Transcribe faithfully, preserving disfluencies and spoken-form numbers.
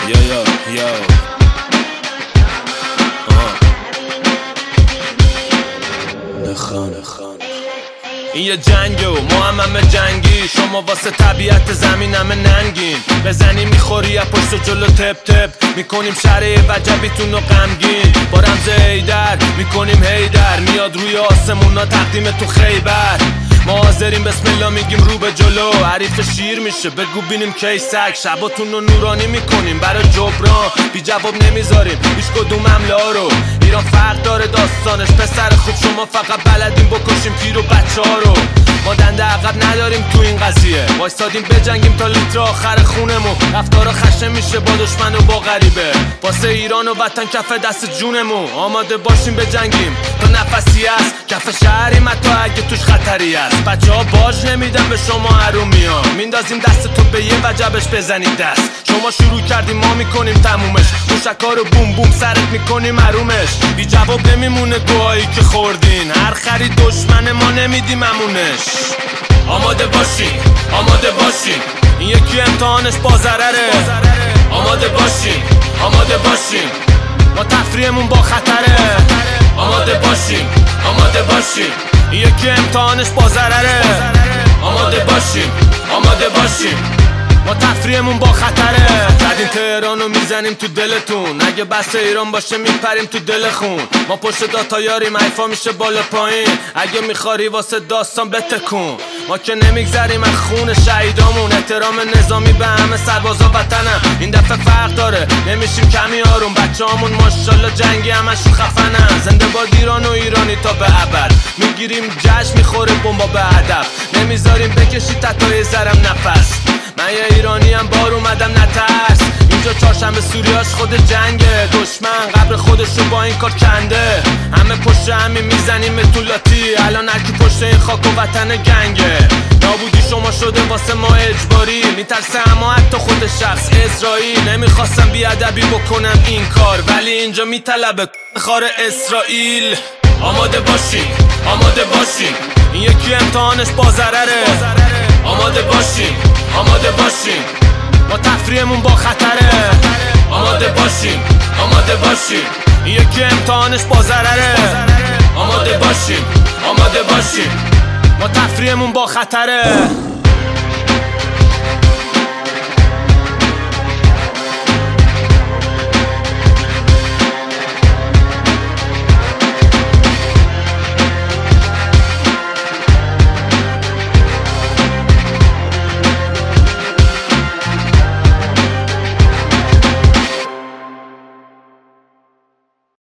Yo yo yo نخان نخان این یه جنگه و ما هم همه جنگی. شما واسه طبیعت زمین همه ننگین. بزنی میخوری یا پشت جلو تپ تپ میکنیم شرع وجبیتون رو غمگین. با رمز هیدر میکنیم هیدر میاد روی آسمونا تقدیم تو خیبر. ما حاضرین بسم الله میگیم رو به جلو. حریف شیر میشه بگو بینیم کی سگ. شباتون رو نورانی میکنیم برای جبران. بی جواب نمیذاریم هیچ کدوم حمله ها رو. ایران فرق داره داستانش پسر خوب. شما فقط بلدیم بکشیم پیر و بچه ها رو. ما دنده عقب نداریم تو این قضیه. وایسادیم بجنگیم تا لیتر آخر خونمون. رفتارا خشن میشه با دشمن و با غریبه. واسه ایران و وطن کف دست جونمون. آماده باشیم بجنگیم تا نفسی است. کف شهریم حتی اگه توش خطری است. بچه ها باج نمیدن به شما حرومی ها. میندازیم دست تو به یه وجبش بزنید دست. شما شروع کردیم ما میکنیم تمومش. موشکا رو بوم بوم سرت میکنیم حرومش. بی جواب نمیمونه گوهایی که خوردین. هر خرید دشمن ما نمیدیم امونش. آماده باشین آماده باشین این یکی امتحانش با ضرره. آماده باشین آماده باشین ما تفریحمون با خطره. آماده باشین آماده باشین این یکی امتحانش با ضرره. آماده باشین آماده باشین ما تفریحمون با خطره. زدین تهرانو میزنیم تو دلتون. اگه بس ایران باشه میپریم تو دل خون. ما پشت داتا یاریم حیفا میشه بالا پایین. اگه میخواری واسه داستان بتکون. ما که نمیگذریم از خون شهیدامون. احترام نظامی به همه سربازا وطنم. این دفعه فرق داره نمیشیم کمی آروم. بچه همون ماشالله جنگی همشون خفنن. زنده باد ایران و ایرانی تا به ابد. میگیریم جشن میخوره بمبا به هدف. نمیذاریم بکشی تتای زرم نفس. من یه ایرانی هم بار اومدم نترس. اینجا چهارشنبه سوریاش خود جنگه. دشمن قبر خودشو با این کار کنده. همه پشت همین میزنیم طولاتی. الان هرکی پشت این خاک و وطن گنگه. نابودی شما شده واسه ما اجباری. میترسه اما حتی خود شخص اسرائیل. نمیخواستم بیادبی بکنم این کار ولی اینجا میطلبه خار اسرائیل. آماده باشین آماده باشین این یکی امتحانش با ضرره. آماده باشین آماده باشین ما تفریحمون با خطره. آماده باشین آماده باشین این یکی امتحانش با ضرره. آماده باشین آماده باشین ما تفریحمون با خطره.